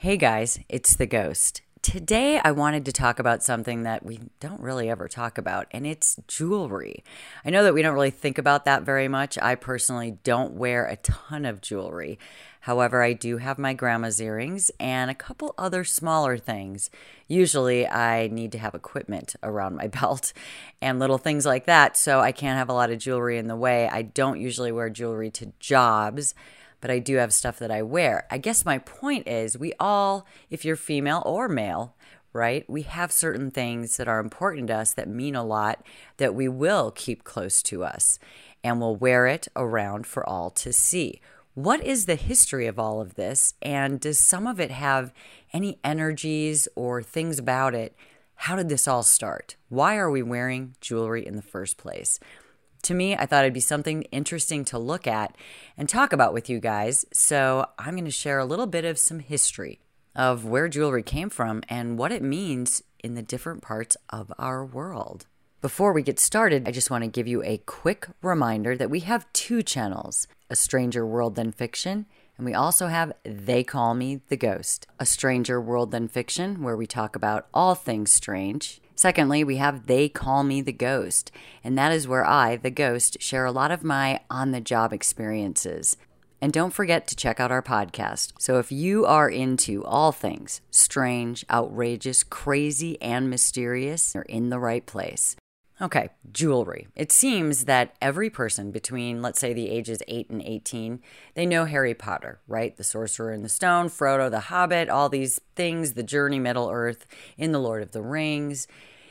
Hey guys, it's the Ghost. Today I wanted to talk about something that we don't really ever talk about, and it's jewelry. I know that we don't really think about that very much. I personally don't wear a ton of jewelry. However, I do have my grandma's earrings and a couple other smaller things. Usually I need to have equipment around my belt and little things like that, so I can't have a lot of jewelry in the way. I don't usually wear jewelry to jobs, but I do have stuff that I wear. I guess my point is we all, if you're female or male, right, we have certain things that are important to us that mean a lot that we will keep close to us and we'll wear it around for all to see. What is the history of all of this? And does some of it have any energies or things about it? How did this all start? Why are we wearing jewelry in the first place? To me, I thought it'd be something interesting to look at and talk about with you guys. So I'm going to share a little bit of some history of where jewelry came from and what it means in the different parts of our world. Before we get started, I just want to give you a quick reminder that we have two channels, A Stranger World Than Fiction, and we also have They Call Me the Ghost, A Stranger World Than Fiction, where we talk about all things strange. Secondly, we have They Call Me the Ghost, and that is where I, the Ghost, share a lot of my on-the-job experiences. And don't forget to check out our podcast. So if you are into all things strange, outrageous, crazy, and mysterious, you're in the right place. Okay, jewelry. It seems that every person between, let's say, the ages 8 and 18, they know Harry Potter, right? The Sorcerer and the Stone, Frodo, the Hobbit, all these things, the Journey, Middle-earth, in The Lord of the Rings.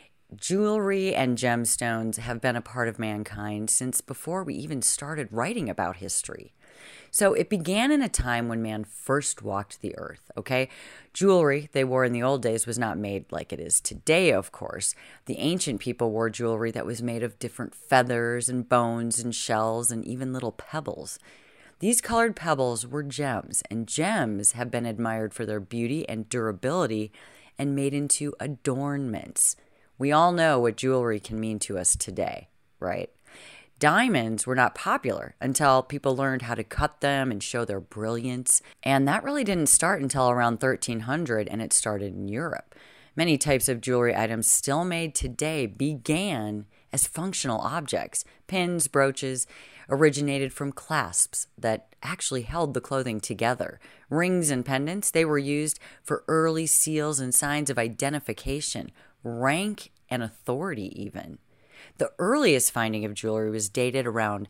Jewelry and gemstones have been a part of mankind since before we even started writing about history. So it began in a time when man first walked the earth, okay? Jewelry they wore in the old days was not made like it is today, of course. The ancient people wore jewelry that was made of different feathers and bones and shells and even little pebbles. These colored pebbles were gems, and gems have been admired for their beauty and durability and made into adornments. We all know what jewelry can mean to us today, right? Diamonds were not popular until people learned how to cut them and show their brilliance. And that really didn't start until around 1300, and it started in Europe. Many types of jewelry items still made today began as functional objects. Pins, brooches originated from clasps that actually held the clothing together. Rings and pendants, they were used for early seals and signs of identification, rank and authority even. The earliest finding of jewelry was dated around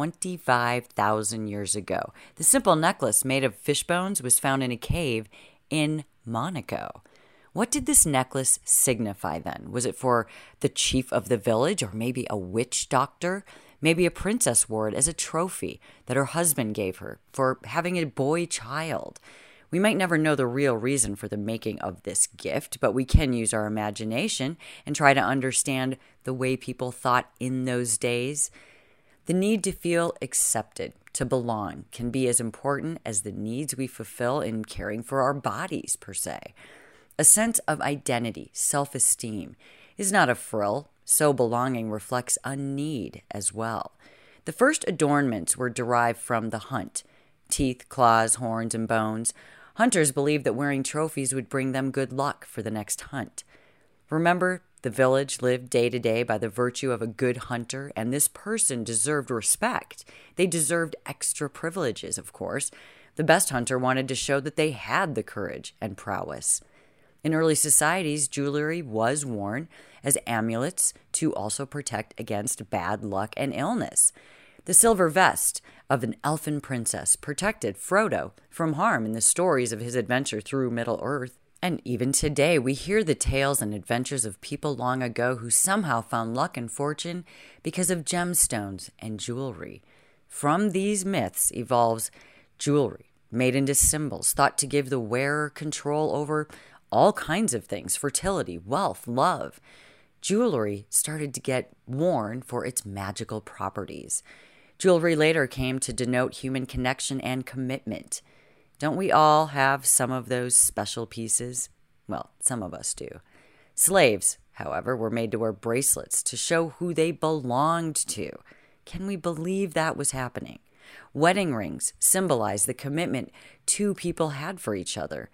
25,000 years ago. The simple necklace made of fish bones was found in a cave in Monaco. What did this necklace signify then? Was it for the chief of the village or maybe a witch doctor? Maybe a princess wore it as a trophy that her husband gave her for having a boy child. We might never know the real reason for the making of this gift, but we can use our imagination and try to understand the way people thought in those days. The need to feel accepted, to belong, can be as important as the needs we fulfill in caring for our bodies, per se. A sense of identity, self-esteem, is not a frill, so belonging reflects a need as well. The first adornments were derived from the hunt: teeth, claws, horns, and bones. Hunters believed that wearing trophies would bring them good luck for the next hunt. Remember, the village lived day to day by the virtue of a good hunter, and this person deserved respect. They deserved extra privileges, of course. The best hunter wanted to show that they had the courage and prowess. In early societies, jewelry was worn as amulets to also protect against bad luck and illness. The silver vest of an elfin princess protected Frodo from harm in the stories of his adventure through Middle-earth. And even today, we hear the tales and adventures of people long ago who somehow found luck and fortune because of gemstones and jewelry. From these myths evolves jewelry made into symbols thought to give the wearer control over all kinds of things: fertility, wealth, love. Jewelry started to get worn for its magical properties. Jewelry later came to denote human connection and commitment. Don't we all have some of those special pieces? Well, some of us do. Slaves, however, were made to wear bracelets to show who they belonged to. Can we believe that was happening? Wedding rings symbolize the commitment two people had for each other.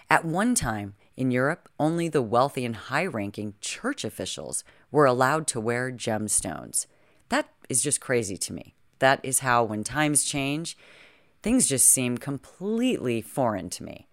At one time, in Europe, only the wealthy and high-ranking church officials were allowed to wear gemstones. That is just crazy to me. That is how, when times change, things just seem completely foreign to me.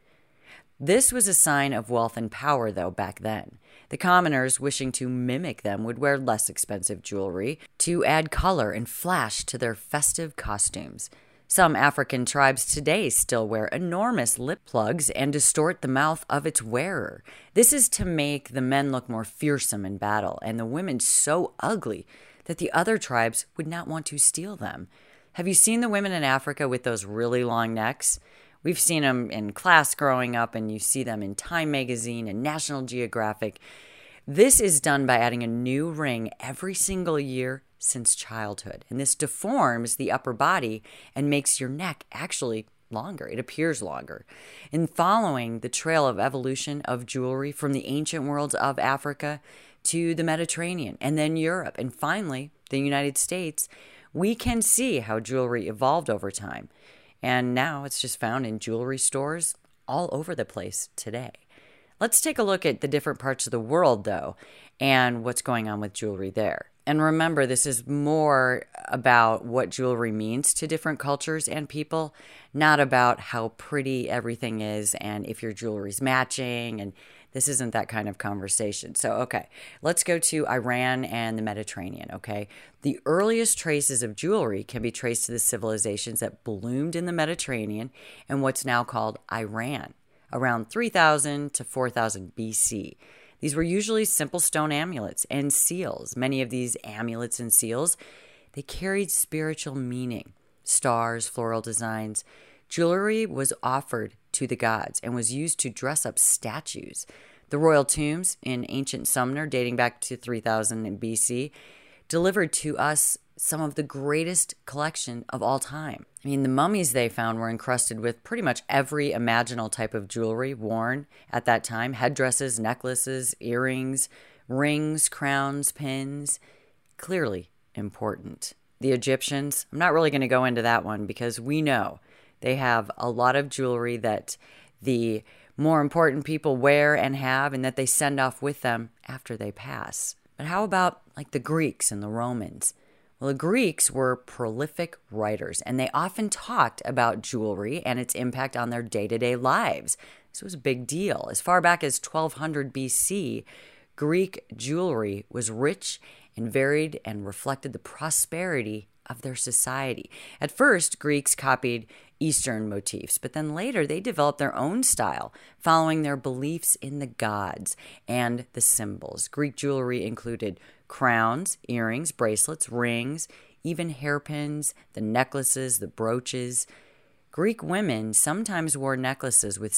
This was a sign of wealth and power, though, back then. The commoners wishing to mimic them would wear less expensive jewelry to add color and flash to their festive costumes. Some African tribes today still wear enormous lip plugs and distort the mouth of its wearer. This is to make the men look more fearsome in battle and the women so ugly that the other tribes would not want to steal them. Have you seen the women in Africa with those really long necks? We've seen them in class growing up, and you see them in Time magazine and National Geographic. This is done by adding a new ring every single year since childhood. And this deforms the upper body and makes your neck actually longer. It appears longer. In following the trail of evolution of jewelry from the ancient worlds of Africa to the Mediterranean and then Europe and finally the United States, we can see how jewelry evolved over time. And now it's just found in jewelry stores all over the place today. Let's take a look at the different parts of the world, though, and what's going on with jewelry there. And remember, this is more about what jewelry means to different cultures and people, not about how pretty everything is and if your jewelry's matching. And this isn't that kind of conversation. So, okay, let's go to Iran and the Mediterranean, okay? The earliest traces of jewelry can be traced to the civilizations that bloomed in the Mediterranean and what's now called Iran, around 3000 to 4000 BC. These were usually simple stone amulets and seals. Many of these amulets and seals, they carried spiritual meaning, stars, floral designs. Jewelry was offered to the gods and was used to dress up statues. The royal tombs in ancient Sumer, dating back to 3000 BC, delivered to us some of the greatest collection of all time. I mean, the mummies they found were encrusted with pretty much every imaginable type of jewelry worn at that time. Headdresses, necklaces, earrings, rings, crowns, pins. Clearly important. The Egyptians, I'm not really going to go into that one because we know they have a lot of jewelry that the more important people wear and have and that they send off with them after they pass. But how about like the Greeks and the Romans? Well, the Greeks were prolific writers, and they often talked about jewelry and its impact on their day-to-day lives. This was a big deal. As far back as 1200 BC, Greek jewelry was rich and varied and reflected the prosperity of their society. At first, Greeks copied Eastern motifs, but then later they developed their own style, following their beliefs in the gods and the symbols. Greek jewelry included crowns, earrings, bracelets, rings, even hairpins, the necklaces, the brooches. Greek women sometimes wore necklaces with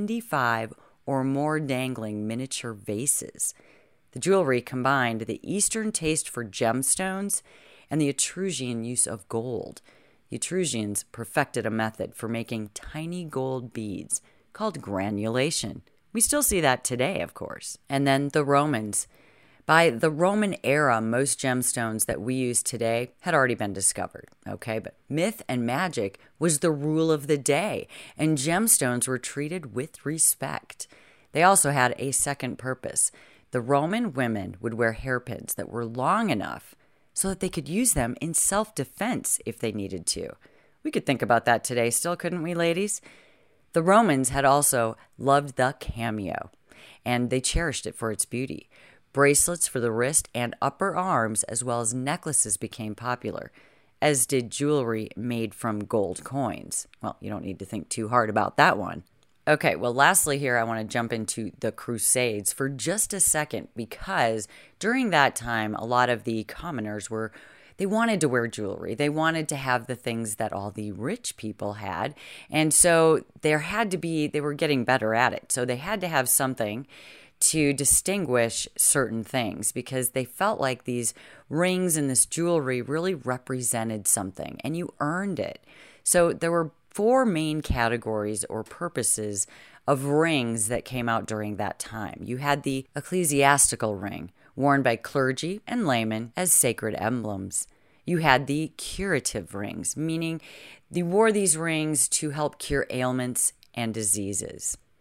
75 or more dangling miniature vases. The jewelry combined the Eastern taste for gemstones and the Etruscan use of gold. The Etruscans perfected a method for making tiny gold beads called granulation. We still see that today, of course. And then the Romans. By the Roman era, most gemstones that we use today had already been discovered, okay? But myth and magic was the rule of the day, and gemstones were treated with respect. They also had a second purpose. The Roman women would wear hairpins that were long enough so that they could use them in self-defense if they needed to. We could think about that today still, couldn't we, ladies? The Romans had also loved the cameo, and they cherished it for its beauty. Bracelets for the wrist and upper arms, as well as necklaces, became popular, as did jewelry made from gold coins. Well, you don't need to think too hard about that one. Okay, well, lastly here, I want to jump into the Crusades for just a second, because during that time, a lot of the commoners they wanted to wear jewelry. They wanted to have the things that all the rich people had. And so they were getting better at it. So they had to have something to distinguish certain things, because they felt like these rings and this jewelry really represented something, and you earned it. So there were 4 main categories or purposes of rings that came out during that time. You had the ecclesiastical ring, worn by clergy and laymen as sacred emblems. You had the curative rings, meaning they wore these rings to help cure ailments and diseases.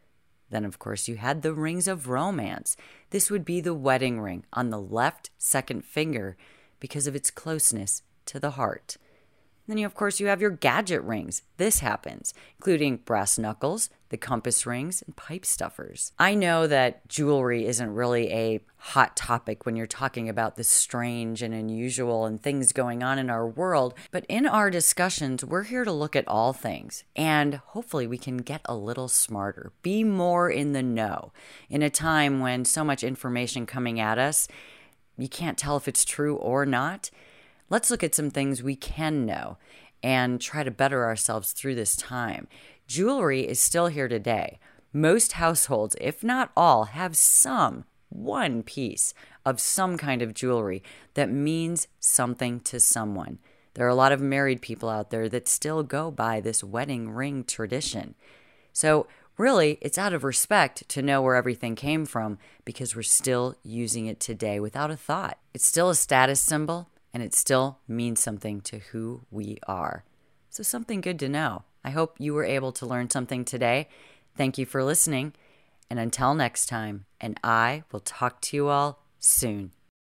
Then, of course, you had the rings of romance. This would be the wedding ring on the left second finger because of its closeness to the heart. Then, of course, you have your gadget rings. This happens, including brass knuckles, the compass rings, and pipe stuffers. I know that jewelry isn't really a hot topic when you're talking about the strange and unusual and things going on in our world, but in our discussions, we're here to look at all things, and hopefully we can get a little smarter, be more in the know. In a time when so much information coming at us, you can't tell if it's true or not. Let's look at some things we can know and try to better ourselves through this time. Jewelry is still here today. Most households, if not all, have one piece of some kind of jewelry that means something to someone. There are a lot of married people out there that still go by this wedding ring tradition. So really, it's out of respect to know where everything came from because we're still using it today without a thought. It's still a status symbol. And it still means something to who we are. So something good to know. I hope you were able to learn something today. Thank you for listening. And until next time, and I will talk to you all soon.